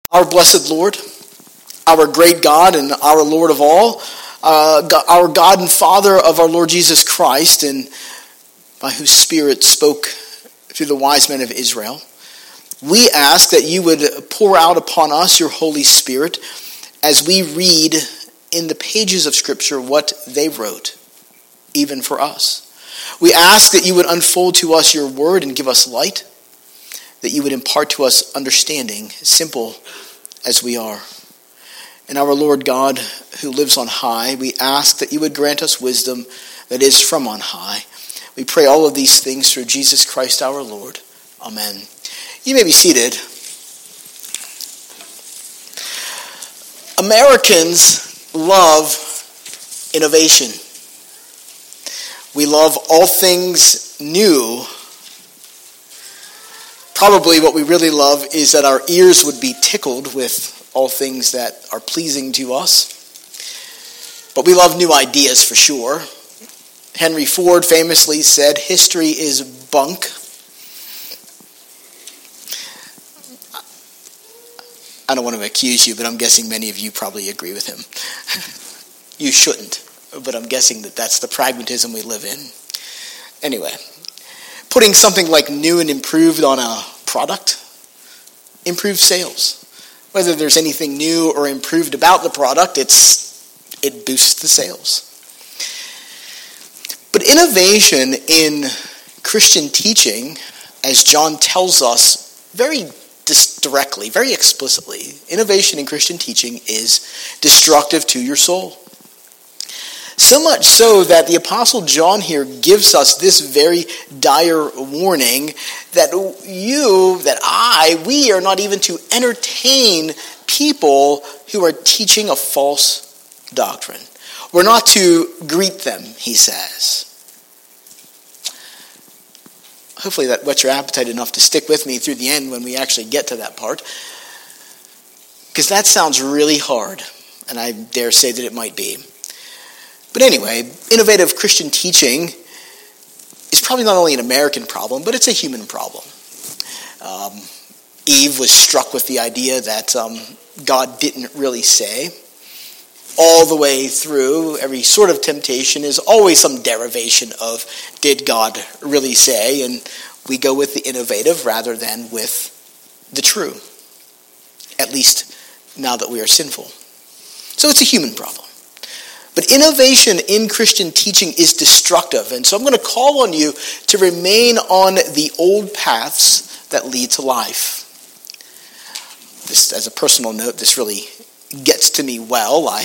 Our blessed Lord, our great God and our Lord of all, our God and Father of our Lord Jesus Christ, and by whose Spirit spoke through the wise men of Israel, we ask that you would pour out upon us your Holy Spirit as we read in the pages of Scripture what they wrote, even for us. We ask that you would unfold to us your word and give us light, that you would impart to us understanding, simple as we are. And our Lord God, who lives on high, we ask that you would grant us wisdom that is from on high. We pray all of these things through Jesus Christ our Lord. Amen. You may be seated. Americans love innovation. We love all things new. Probably what we really love is that our ears would be tickled with all things that are pleasing to us. But we love new ideas for sure. Henry Ford famously said, "History is bunk." I don't want to accuse you, but I'm guessing many of you probably agree with him. You shouldn't, but I'm guessing that that's the pragmatism we live in. Anyway, putting something like new and improved on a product improves sales. Whether there's anything new or improved about the product, it boosts the sales. But innovation in Christian teaching, as John tells us very directly, very explicitly, innovation in Christian teaching is destructive to your soul. So much so that the Apostle John here gives us this very dire warning that we are not even to entertain people who are teaching a false doctrine. We're not to greet them, he says. Hopefully that whets your appetite enough to stick with me through the end when we actually get to that part. Because that sounds really hard, and I dare say that it might be. But anyway, innovative Christian teaching is probably not only an American problem, but it's a human problem. Eve was struck with the idea that God didn't really say. All the way through, every sort of temptation is always some derivation of, did God really say? And we go with the innovative rather than with the true. At least now that we are sinful. So it's a human problem. But innovation in Christian teaching is destructive. And so I'm going to call on you to remain on the old paths that lead to life. This, as a personal note, this really gets to me well. I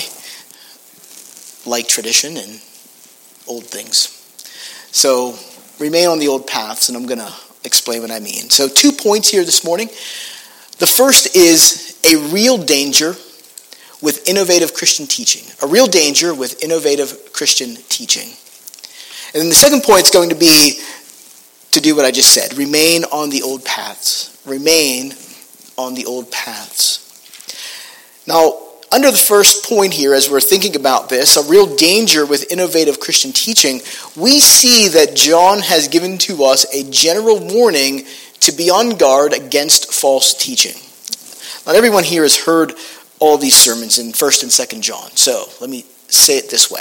like tradition and old things. So remain on the old paths, and I'm going to explain what I mean. So 2 points here this morning. The first is a real danger with innovative Christian teaching. A real danger with innovative Christian teaching. And then the second point is going to be to do what I just said. Remain on the old paths. Remain on the old paths. Now, under the first point here, as we're thinking about this, a real danger with innovative Christian teaching, we see that John has given to us a general warning to be on guard against false teaching. Not everyone here has heard all these sermons in 1st and 2nd John. So let me say it this way.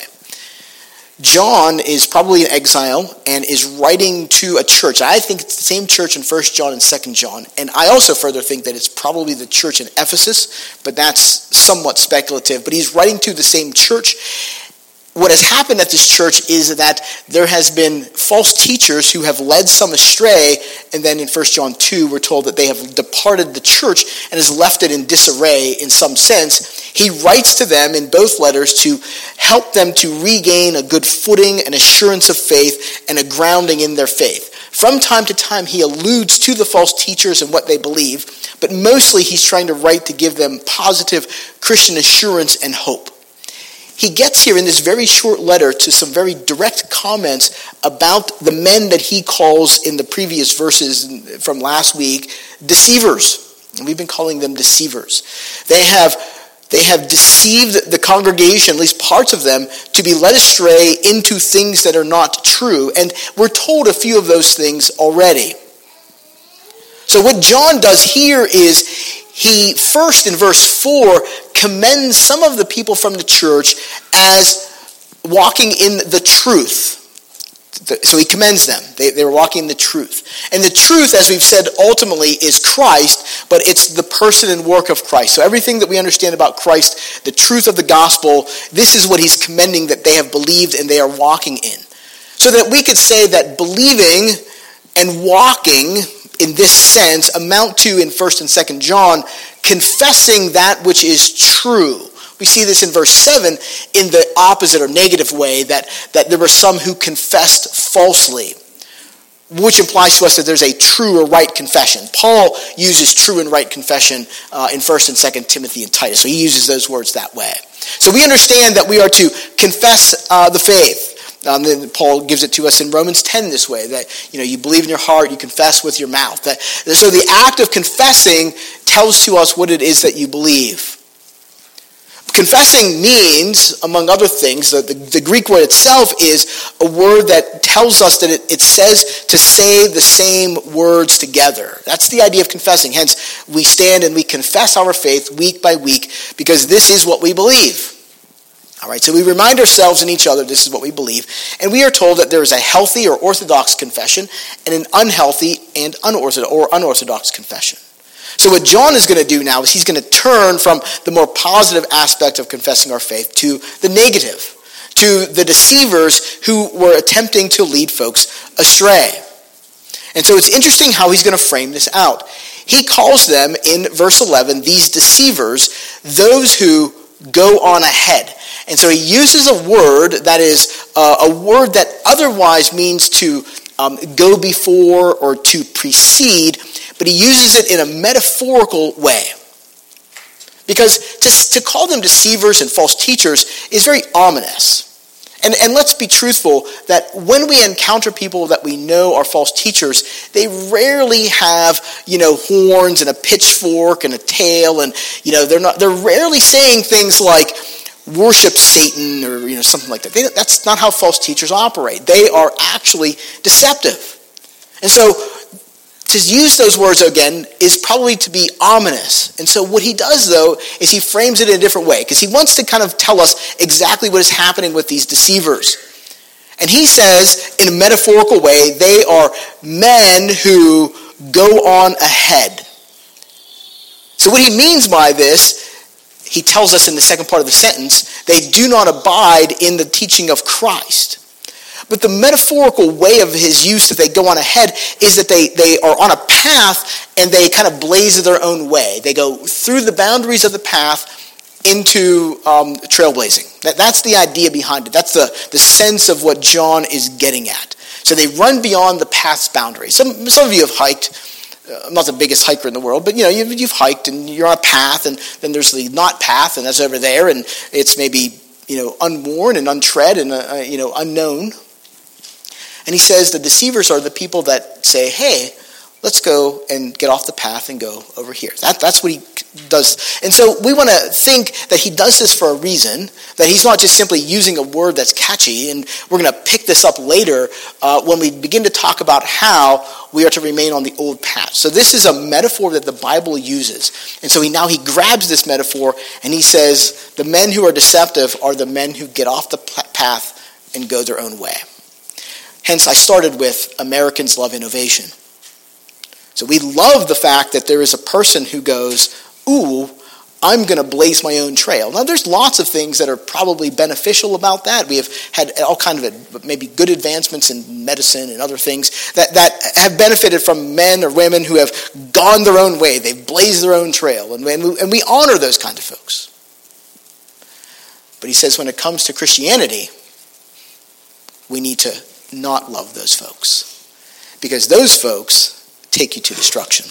John is probably in exile and is writing to a church. I think it's the same church in 1st John and 2nd John. And I also further think that it's probably the church in Ephesus, but that's somewhat speculative. But he's writing to the same church. What has happened at this church is that there has been false teachers who have led some astray, and then in 1 John 2 we're told that they have departed the church and has left it in disarray in some sense. He writes to them in both letters to help them to regain a good footing, an assurance of faith, and a grounding in their faith. From time to time he alludes to the false teachers and what they believe, but mostly he's trying to write to give them positive Christian assurance and hope. He gets here in this very short letter to some very direct comments about the men that he calls in the previous verses from last week deceivers. And we've been calling them deceivers. They have deceived the congregation, at least parts of them, to be led astray into things that are not true. And we're told a few of those things already. So what John does here is he first in verse 4 commends some of the people from the church as walking in the truth. So he commends them. They were walking in the truth. And the truth, as we've said, ultimately is Christ, but it's the person and work of Christ. So everything that we understand about Christ, the truth of the gospel, this is what he's commending that they have believed and they are walking in. So that we could say that believing and walking in this sense amount to, in 1st and 2nd John, confessing that which is true. We see this in verse 7 in the opposite or negative way, that there were some who confessed falsely, which implies to us that there's a true or right confession. Paul uses true and right confession in 1st and 2nd Timothy and Titus, so he uses those words that way. So we understand that we are to confess the faith. Then Paul gives it to us in Romans 10 this way, that you believe in your heart, you confess with your mouth. So the act of confessing tells to us what it is that you believe. Confessing means, among other things, the Greek word itself is a word that tells us that it says to say the same words together. That's the idea of confessing. Hence, we stand and we confess our faith week by week because this is what we believe. All right, so we remind ourselves and each other this is what we believe. And we are told that there is a healthy or orthodox confession and an unhealthy and unorthodox confession. So what John is going to do now is he's going to turn from the more positive aspect of confessing our faith to the negative, to the deceivers who were attempting to lead folks astray. And so it's interesting how he's going to frame this out. He calls them, in verse 11, these deceivers, those who go on ahead. And so he uses a word that is a word that otherwise means to go before or to precede, but he uses it in a metaphorical way. Because to call them deceivers and false teachers is very ominous. And let's be truthful that when we encounter people that we know are false teachers, they rarely have, horns and a pitchfork and a tail, and they're rarely saying things like worship Satan or something like that. That's not how false teachers operate. They are actually deceptive. And so to use those words again is probably to be ominous. And so what he does, though, is he frames it in a different way, because he wants to kind of tell us exactly what is happening with these deceivers. And he says, in a metaphorical way, they are men who go on ahead. So what he means by this, he tells us in the second part of the sentence, they do not abide in the teaching of Christ. But the metaphorical way of his use that they go on ahead is that they are on a path and they kind of blaze their own way. They go through the boundaries of the path into trailblazing. That's the idea behind it. That's the sense of what John is getting at. So they run beyond the path's boundaries. Some of you have hiked. I'm not the biggest hiker in the world, but you've hiked and you're on a path, and then there's the not path, and that's over there, and it's maybe unworn and untread and unknown. And he says the deceivers are the people that say, hey, let's go and get off the path and go over here. That's what he does. And so we want to think that he does this for a reason, that he's not just simply using a word that's catchy, and we're going to pick this up later when we begin to talk about how we are to remain on the old path. So this is a metaphor that the Bible uses. And so he grabs this metaphor and he says the men who are deceptive are the men who get off the path and go their own way. Hence, I started with Americans love innovation. So we love the fact that there is a person who goes, ooh, I'm going to blaze my own trail. Now, there's lots of things that are probably beneficial about that. We have had all kinds of maybe good advancements in medicine and other things that have benefited from men or women who have gone their own way. They've blazed their own trail, and we honor those kinds of folks. But he says when it comes to Christianity, we need to not love those folks, because those folks take you to destruction.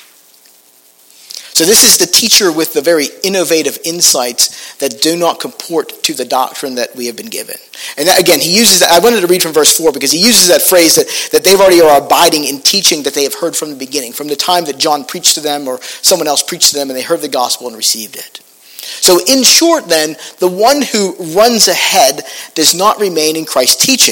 So this is the teacher with the very innovative insights that do not comport to the doctrine that we have been given. And that, again, he uses that. I wanted to read from verse 4 because he uses that phrase that they've already are abiding in teaching that they have heard from the beginning, from the time that John preached to them or someone else preached to them and they heard the gospel and received it. So in short then, the one who runs ahead does not remain in Christ's teaching.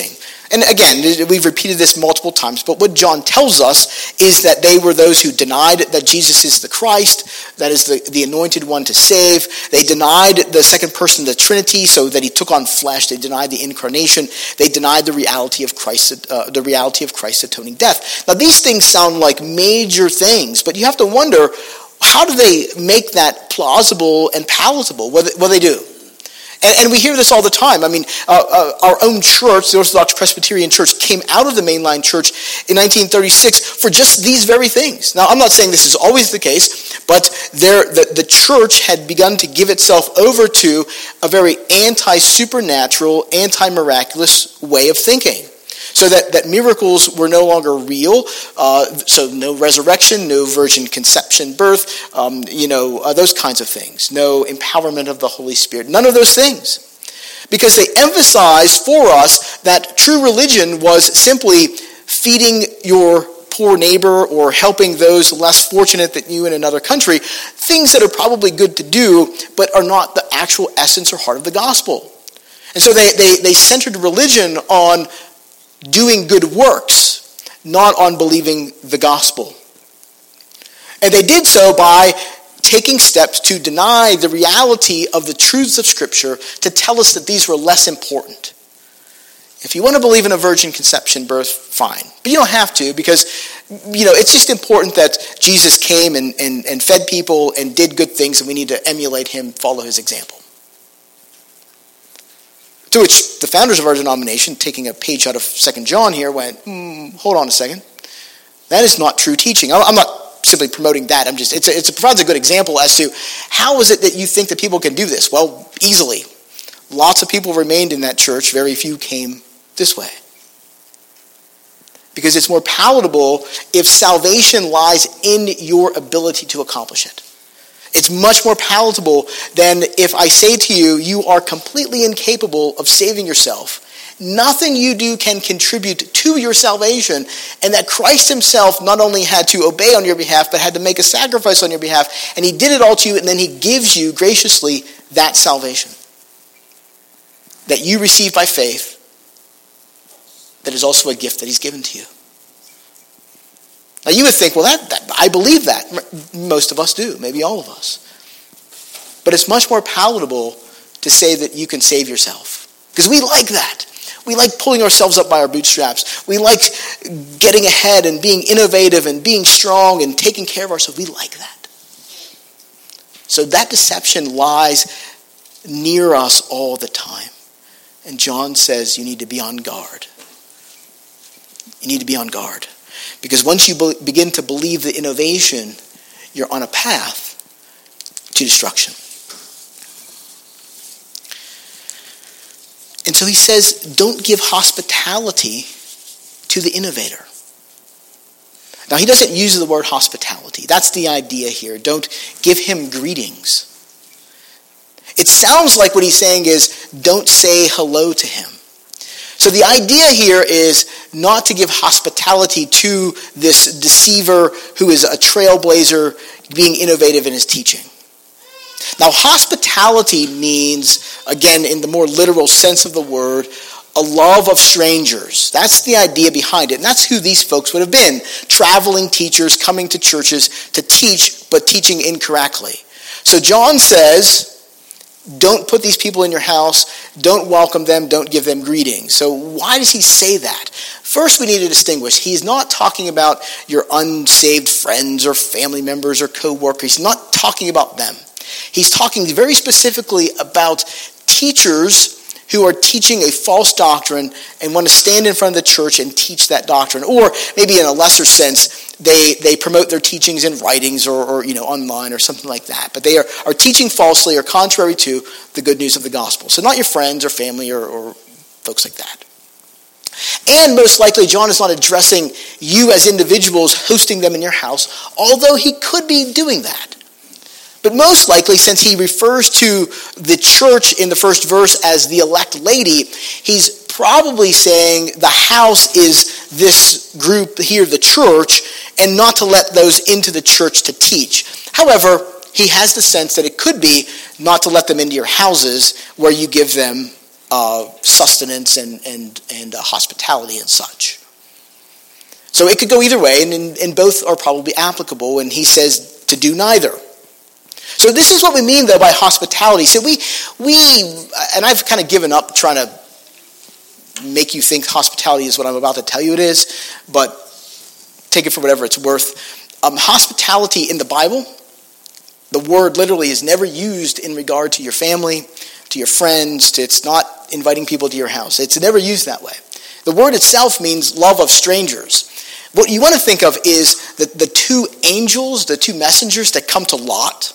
And again, we've repeated this multiple times, but what John tells us is that they were those who denied that Jesus is the Christ, that is the anointed one to save. They denied the second person of the Trinity, so that he took on flesh. They denied the incarnation. They denied the reality of Christ's atoning death. Now, these things sound like major things, but you have to wonder, how do they make that plausible and palatable? Well, they do. And we hear this all the time. I mean, our own church, the Orthodox Presbyterian Church, came out of the mainline church in 1936 for just these very things. Now, I'm not saying this is always the case, but the church had begun to give itself over to a very anti-supernatural, anti-miraculous way of thinking. So that miracles were no longer real, so no resurrection, no virgin conception, birth, those kinds of things. No empowerment of the Holy Spirit, none of those things. Because they emphasized for us that true religion was simply feeding your poor neighbor or helping those less fortunate than you in another country, things that are probably good to do, but are not the actual essence or heart of the gospel. And so they centered religion on doing good works, not on believing the gospel. And they did so by taking steps to deny the reality of the truths of Scripture, to tell us that these were less important. If you want to believe in a virgin conception birth, fine. But you don't have to, because it's just important that Jesus came and fed people and did good things, and we need to emulate him, follow his example. To which the founders of our denomination, taking a page out of 2 John here, went, hold on a second. That is not true teaching. I'm not simply promoting that. It provides a good example as to how is it that you think that people can do this? Well, easily. Lots of people remained in that church. Very few came this way. Because it's more palatable if salvation lies in your ability to accomplish it. It's much more palatable than if I say to you, you are completely incapable of saving yourself. Nothing you do can contribute to your salvation, and that Christ himself not only had to obey on your behalf, but had to make a sacrifice on your behalf, and he did it all to you, and then he gives you graciously that salvation that you receive by faith, that is also a gift that he's given to you. Now you would think, well, that I believe that. Most of us do, maybe all of us. But it's much more palatable to say that you can save yourself. Because we like that. We like pulling ourselves up by our bootstraps. We like getting ahead and being innovative and being strong and taking care of ourselves. We like that. So that deception lies near us all the time. And John says you need to be on guard. You need to be on guard. Because once you begin to believe the innovation, you're on a path to destruction. And so he says, don't give hospitality to the innovator. Now, he doesn't use the word hospitality. That's the idea here. Don't give him greetings. It sounds like what he's saying is, don't say hello to him. So the idea here is not to give hospitality to this deceiver who is a trailblazer being innovative in his teaching. Now, hospitality means, again, in the more literal sense of the word, a love of strangers. That's the idea behind it. And that's who these folks would have been. Traveling teachers coming to churches to teach, but teaching incorrectly. So John says, don't put these people in your house. Don't welcome them. Don't give them greetings. So why does he say that? First, we need to distinguish. He's not talking about your unsaved friends or family members or co-workers. He's not talking about them. He's talking very specifically about teachers who are teaching a false doctrine and want to stand in front of the church and teach that doctrine. Or maybe in a lesser sense, they promote their teachings in writings or online or something like that. But they are teaching falsely or contrary to the good news of the gospel. So not your friends or family or folks like that. And most likely, John is not addressing you as individuals, hosting them in your house, although he could be doing that. But most likely, since he refers to the church in the first verse as the elect lady, he's probably saying the house is this group here, the church, and not to let those into the church to teach. However, he has the sense that it could be not to let them into your houses where you give them sustenance and hospitality and such. So it could go either way, and both are probably applicable, and he says to do neither. So this is what we mean, though, by hospitality. So we and I've kind of given up trying to make you think hospitality is what I'm about to tell you it is, but take it for whatever it's worth. Hospitality in the Bible, the word literally is never used in regard to your family, to your friends. It's not inviting people to your house. It's never used that way. The word itself means love of strangers. What you want to think of is the two angels, the two messengers that come to Lot.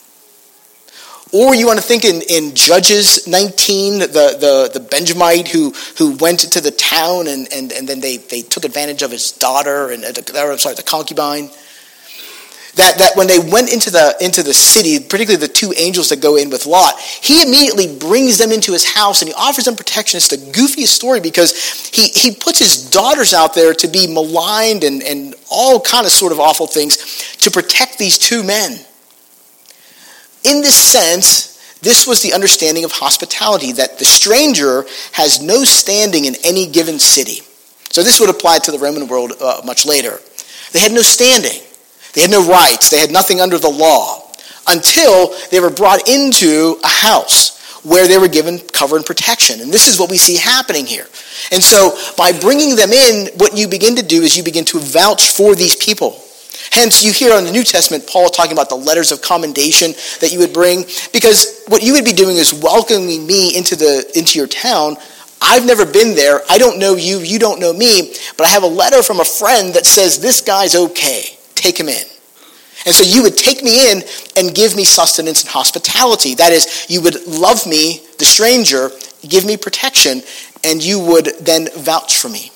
Or you want to think in Judges 19, the Benjamite who went to the town and then they took advantage of his daughter, the concubine. That when they went into the city, particularly the two angels that go in with Lot, he immediately brings them into his house and he offers them protection. It's the goofiest story because he puts his daughters out there to be maligned and all kind of sort of awful things to protect these two men. In this sense, this was the understanding of hospitality, that the stranger has no standing in any given city. So this would apply to the Roman world much later. They had no standing. They had no rights. They had nothing under the law until they were brought into a house where they were given cover and protection. And this is what we see happening here. And so by bringing them in, what you begin to do is you begin to vouch for these people. Hence, you hear in the New Testament, Paul talking about the letters of commendation that you would bring, because what you would be doing is welcoming me into your town. I've never been there. I don't know you. You don't know me. But I have a letter from a friend that says this guy's okay. Take him in. And so you would take me in and give me sustenance and hospitality. That is, you would love me, the stranger, give me protection, and you would then vouch for me.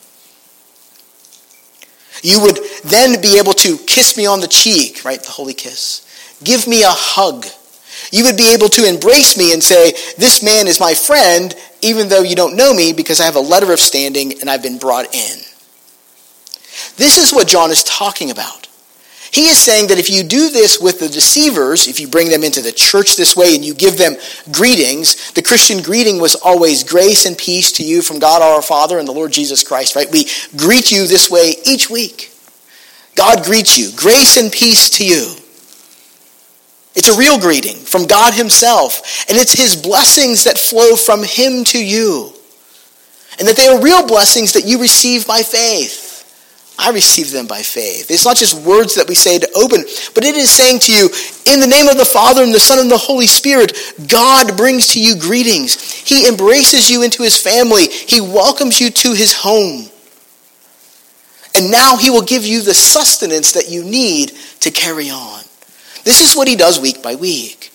You would then be able to kiss me on the cheek, right? The holy kiss. Give me a hug. You would be able to embrace me and say, this man is my friend, even though you don't know me, because I have a letter of standing and I've been brought in. This is what John is talking about. He is saying that if you do this with the deceivers, if you bring them into the church this way and you give them greetings, the Christian greeting was always grace and peace to you from God our Father and the Lord Jesus Christ, right? We greet you this way each week. God greets you. Grace and peace to you. It's a real greeting from God himself. And it's his blessings that flow from him to you. And that they are real blessings that you receive by faith. I receive them by faith. It's not just words that we say to open, but it is saying to you, in the name of the Father and the Son and the Holy Spirit, God brings to you greetings. He embraces you into his family. He welcomes you to his home. And now he will give you the sustenance that you need to carry on. This is what he does week by week.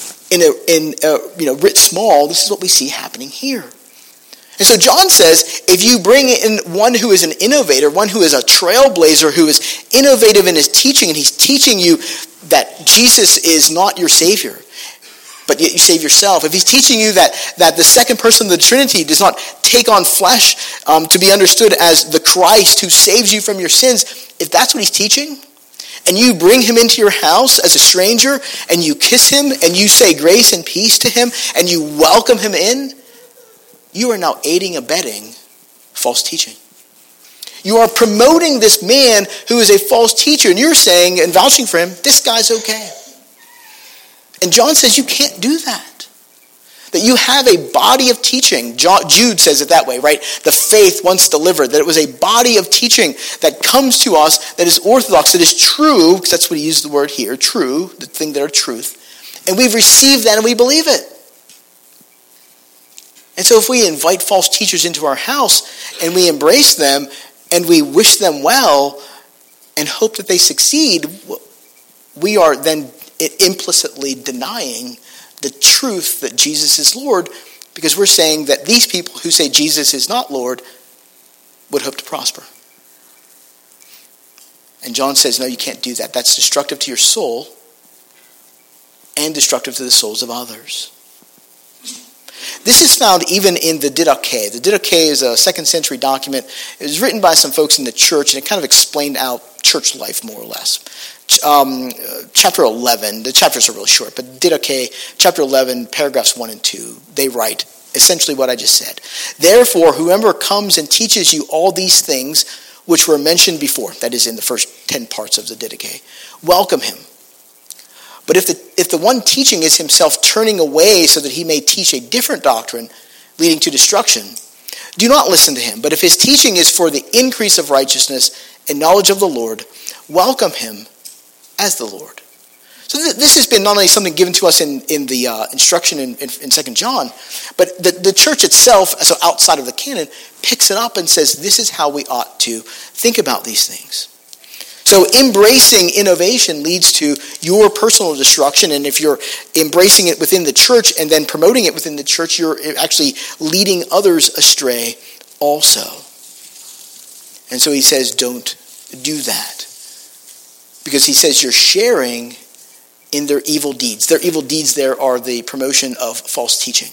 Writ small, this is what we see happening here. And so John says, if you bring in one who is an innovator, one who is a trailblazer, who is innovative in his teaching, and he's teaching you that Jesus is not your Savior, but yet you save yourself. If he's teaching you that the second person of the Trinity does not take on flesh to be understood as the Christ who saves you from your sins, if that's what he's teaching, and you bring him into your house as a stranger, and you kiss him, and you say grace and peace to him, and you welcome him in, you are now aiding and abetting false teaching. You are promoting this man who is a false teacher, and you're saying and vouching for him, this guy's okay. And John says you can't do that. That you have a body of teaching. Jude says it that way, right? The faith once delivered, that it was a body of teaching that comes to us that is orthodox, that is true, because that's what he used the word here, true, the thing that are truth. And we've received that and we believe it. And so if we invite false teachers into our house and we embrace them and we wish them well and hope that they succeed, we are then implicitly denying the truth that Jesus is Lord, because we're saying that these people who say Jesus is not Lord would hope to prosper. And John says, no, you can't do that. That's destructive to your soul and destructive to the souls of others. This is found even in the Didache. The Didache is a 2nd century document. It was written by some folks in the church, and it kind of explained out church life more or less. Chapter 11, the chapters are really short, but Didache, chapter 11, paragraphs 1 and 2, they write, essentially what I just said. Therefore, whoever comes and teaches you all these things which were mentioned before, that is in the first 10 parts of the Didache, welcome him. But if the one teaching is himself turning away so that he may teach a different doctrine leading to destruction, do not listen to him. But if his teaching is for the increase of righteousness and knowledge of the Lord, welcome him as the Lord. So this has been not only something given to us in the instruction in 2 John, but the church itself, so outside of the canon, picks it up and says this is how we ought to think about these things. So embracing innovation leads to your personal destruction, and if you're embracing it within the church and then promoting it within the church, you're actually leading others astray also. And so he says, don't do that. Because he says you're sharing in their evil deeds. Their evil deeds there are the promotion of false teaching.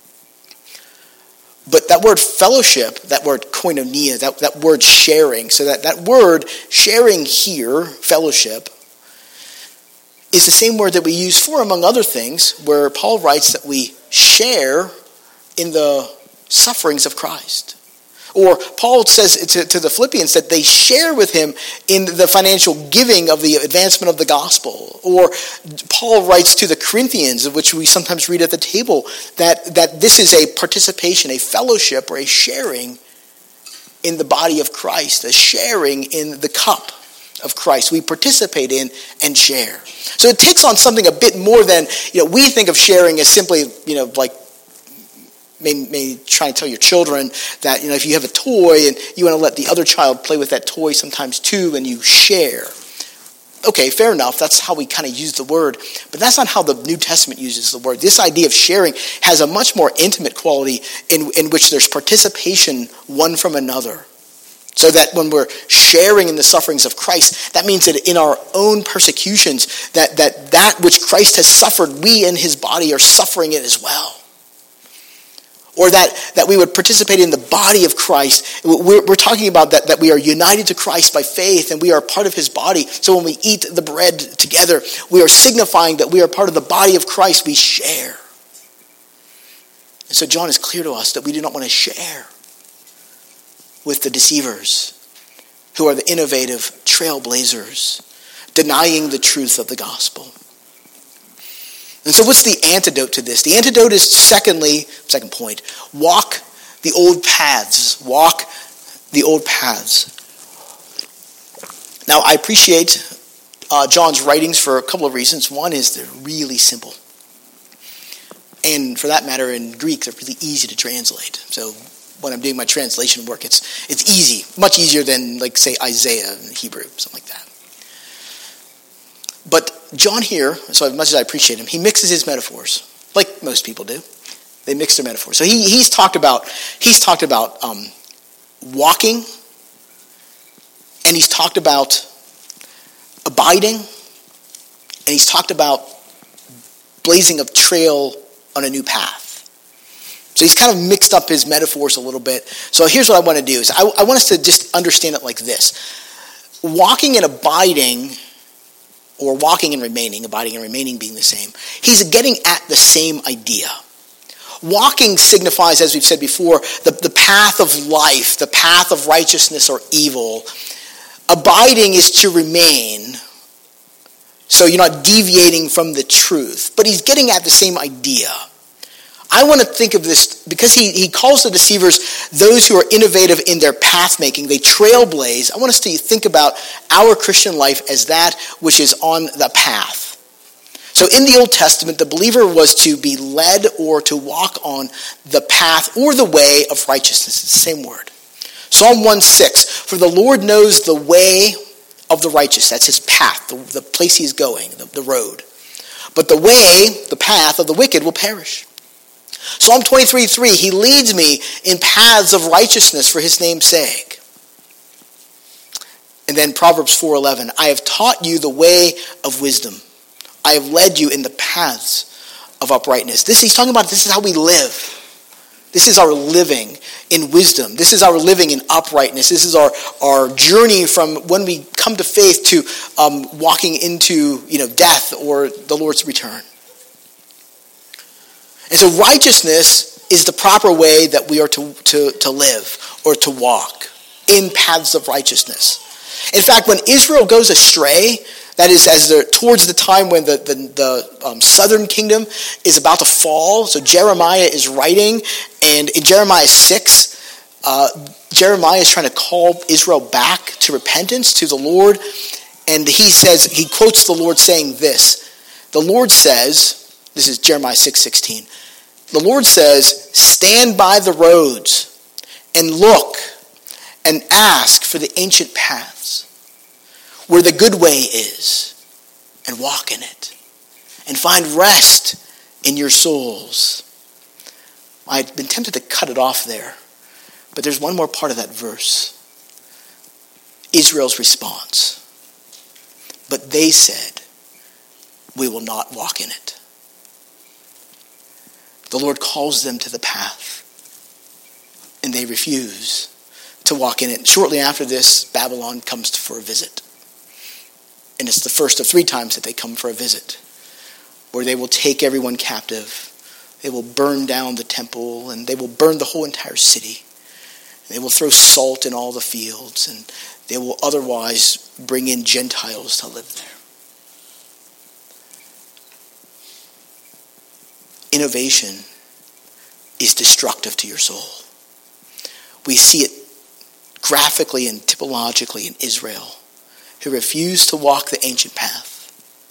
But that word fellowship, that word koinonia, that word sharing, so that word sharing here, fellowship, is the same word that we use for, among other things, where Paul writes that we share in the sufferings of Christ. Or Paul says to the Philippians that they share with him in the financial giving of the advancement of the gospel. Or Paul writes to the Corinthians, of which we sometimes read at the table, that this is a participation, a fellowship, or a sharing in the body of Christ, a sharing in the cup of Christ. We participate in and share. So it takes on something a bit more than, we think of sharing as simply, like, may try and tell your children that, if you have a toy and you want to let the other child play with that toy sometimes too, and you share. Okay, fair enough. That's how we kind of use the word. But that's not how the New Testament uses the word. This idea of sharing has a much more intimate quality in which there's participation one from another. So that when we're sharing in the sufferings of Christ, that means that in our own persecutions, that which Christ has suffered, we in his body are suffering it as well. Or that we would participate in the body of Christ. We're talking about that we are united to Christ by faith and we are part of his body. So when we eat the bread together, we are signifying that we are part of the body of Christ. We share. And so John is clear to us that we do not want to share with the deceivers who are the innovative trailblazers, denying the truth of the gospel. And so what's the antidote to this? The antidote is second point, walk the old paths. Walk the old paths. Now, I appreciate John's writings for a couple of reasons. One is they're really simple. And for that matter, in Greek, they're really easy to translate. So when I'm doing my translation work, it's easy, much easier than, like, say, Isaiah in Hebrew, something like that. But John here, so as much as I appreciate him, he mixes his metaphors, like most people do. They mix their metaphors. So he's talked about walking, and he's talked about abiding, and he's talked about blazing a trail on a new path. So he's kind of mixed up his metaphors a little bit. So here's what I want to do is I want us to just understand it like this. Walking and abiding, or walking and remaining, abiding and remaining being the same, he's getting at the same idea. Walking signifies, as we've said before, the path of life, the path of righteousness or evil. Abiding is to remain, so you're not deviating from the truth. But he's getting at the same idea. I want to think of this, because he calls the deceivers those who are innovative in their path making. They trailblaze. I want us to think about our Christian life as that which is on the path. So in the Old Testament, the believer was to be led or to walk on the path or the way of righteousness. It's the same word. Psalm 1:6, for the Lord knows the way of the righteous. That's his path, the place he's going, the road. But the way, the path of the wicked will perish. Psalm 23:3, he leads me in paths of righteousness for his name's sake. And then Proverbs 4:11, I have taught you the way of wisdom. I have led you in the paths of uprightness. He's talking about this is how we live. This is our living in wisdom. This is our living in uprightness. This is our journey from when we come to faith to walking into death or the Lord's return. And so righteousness is the proper way that we are to live or to walk in paths of righteousness. In fact, when Israel goes astray, that is, towards the time when the southern kingdom is about to fall. So Jeremiah is writing, and in Jeremiah 6, Jeremiah is trying to call Israel back to repentance, to the Lord. And he quotes the Lord saying this. The Lord says, this is Jeremiah 6:16. The Lord says, stand by the roads and look and ask for the ancient paths where the good way is, and walk in it, and find rest in your souls. I'd been tempted to cut it off there, but there's one more part of that verse. Israel's response. But they said, we will not walk in it. The Lord calls them to the path, and they refuse to walk in it. Shortly after this, Babylon comes for a visit. And it's the first of 3 times that they come for a visit, where they will take everyone captive. They will burn down the temple, and they will burn the whole entire city. They will throw salt in all the fields, and they will otherwise bring in Gentiles to live there. Innovation is destructive to your soul. We see it graphically and typologically in Israel, who refused to walk the ancient path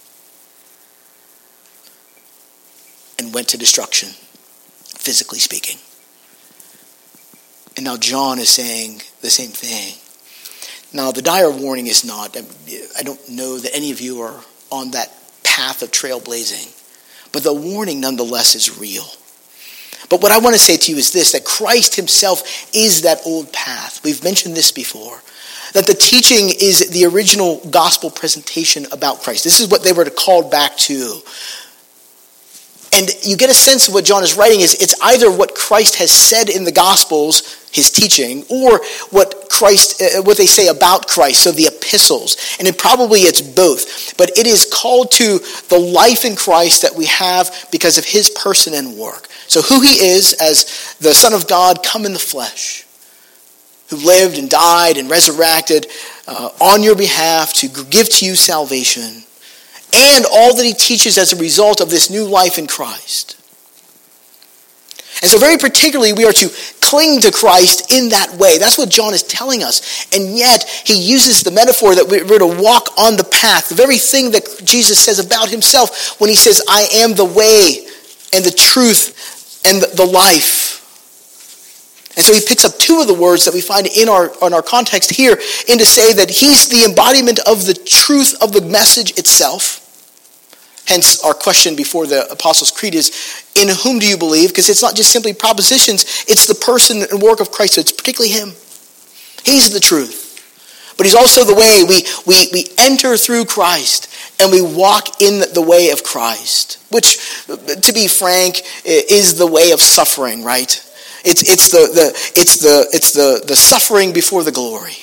and went to destruction, physically speaking. And now John is saying the same thing. Now, the dire warning is not, I don't know that any of you are on that path of trailblazing, but the warning nonetheless is real. But what I want to say to you is this, that Christ himself is that old path. We've mentioned this before. That the teaching is the original gospel presentation about Christ. This is what they were called back to. And you get a sense of what John is writing is it's either what Christ has said in the Gospels, his teaching, or what they say about Christ, so the epistles. And it's both. But it is called to the life in Christ that we have because of his person and work. So who he is as the Son of God come in the flesh, who lived and died and resurrected on your behalf to give to you salvation, and all that he teaches as a result of this new life in Christ. And so very particularly, we are to cling to Christ in that way. That's what John is telling us. And yet, he uses the metaphor that we're to walk on the path, the very thing that Jesus says about himself when he says, I am the way and the truth and the life. And so he picks up 2 of the words that we find in our context here, and to say that he's the embodiment of the truth of the message itself. Hence, our question before the Apostles' Creed is, in whom do you believe? Because it's not just simply propositions, it's the person and work of Christ. So it's particularly him. He's the truth. But he's also the way. We enter through Christ, and we walk in the way of Christ, which, to be frank, is the way of suffering, right? It's the suffering before the glory.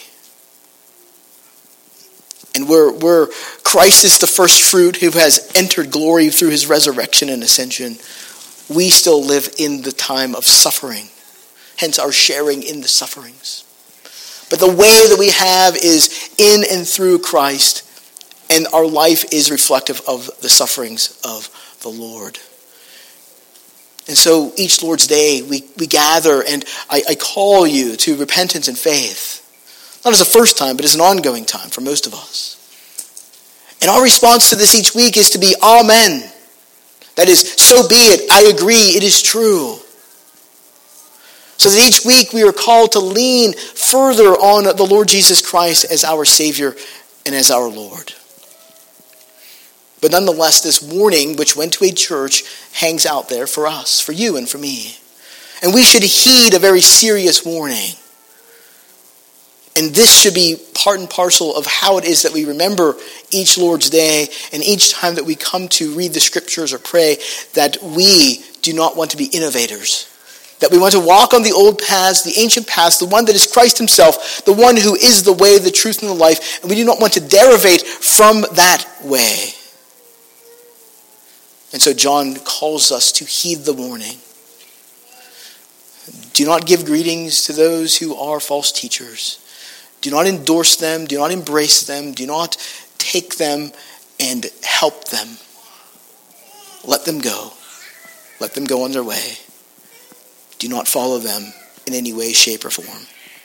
And where Christ is the first fruit who has entered glory through his resurrection and ascension, we still live in the time of suffering. Hence our sharing in the sufferings. But the way that we have is in and through Christ, and our life is reflective of the sufferings of the Lord. And so each Lord's Day we gather, and I call you to repentance and faith. Not as a first time, but as an ongoing time for most of us. And our response to this each week is to be amen. That is, so be it. I agree. It is true. So that each week we are called to lean further on the Lord Jesus Christ as our Savior and as our Lord. But nonetheless, this warning which went to a church hangs out there for us, for you and for me. And we should heed a very serious warning. And this should be part and parcel of how it is that we remember each Lord's Day and each time that we come to read the scriptures or pray, that we do not want to be innovators. That we want to walk on the old paths, the ancient paths, the one that is Christ himself, the one who is the way, the truth, and the life. And we do not want to derivate from that way. And so John calls us to heed the warning. Do not give greetings to those who are false teachers. Do not endorse them. Do not embrace them. Do not take them and help them. Let them go. Let them go on their way. Do not follow them in any way, shape, or form.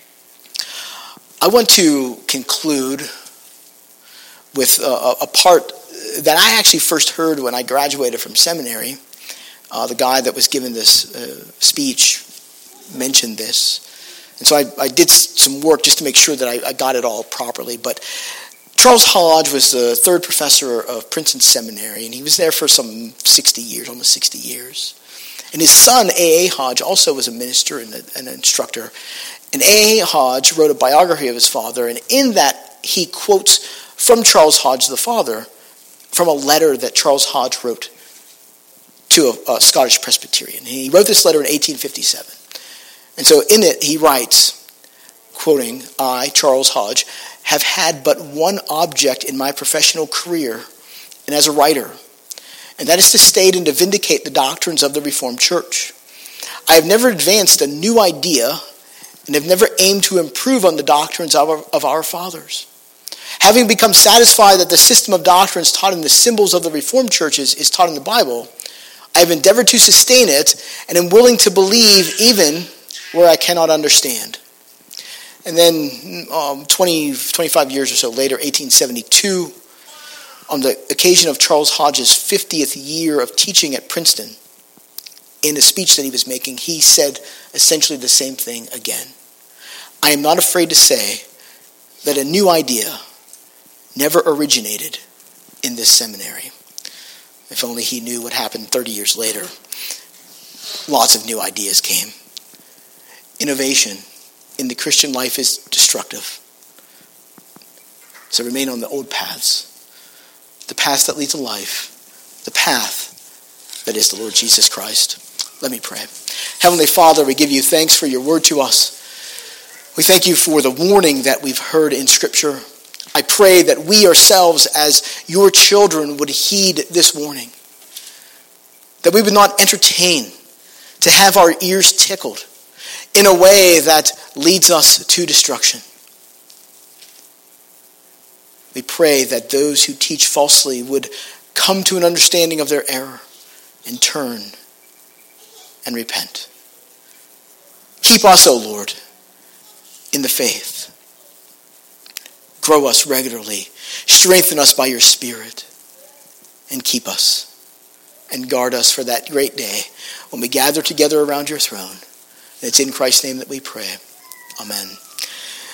I want to conclude with a part that I actually first heard when I graduated from seminary. The guy that was given this speech mentioned this. And so I did some work just to make sure that I got it all properly. But Charles Hodge was the third professor of Princeton Seminary, and he was there for some 60 years, almost 60 years. And his son, A.A. Hodge, also was a minister and an instructor. And A.A. Hodge wrote a biography of his father, and in that he quotes from Charles Hodge the father from a letter that Charles Hodge wrote to a Scottish Presbyterian. And he wrote this letter in 1857. And so in it he writes, quoting, "I, Charles Hodge, have had but one object in my professional career and as a writer, and that is to state and to vindicate the doctrines of the Reformed Church. I have never advanced a new idea and have never aimed to improve on the doctrines of our fathers. Having become satisfied that the system of doctrines taught in the symbols of the Reformed churches is taught in the Bible, I have endeavored to sustain it and am willing to believe even where I cannot understand." And then 25 years or so later, 1872, on the occasion of Charles Hodge's 50th year of teaching at Princeton, in a speech that he was making, he said essentially the same thing again. "I am not afraid to say that a new idea never originated in this seminary." If only he knew what happened 30 years later. Lots of new ideas came. Innovation in the Christian life is destructive. So remain on the old paths. The path that leads to life. The path that is the Lord Jesus Christ. Let me pray. Heavenly Father, we give you thanks for your word to us. We thank you for the warning that we've heard in Scripture. I pray that we ourselves as your children would heed this warning. That we would not entertain to have our ears tickled in a way that leads us to destruction. We pray that those who teach falsely would come to an understanding of their error and turn and repent. Keep us, O Lord, in the faith. Grow us regularly. Strengthen us by your Spirit. And keep us. And guard us for that great day when we gather together around your throne. And it's in Christ's name that we pray. Amen.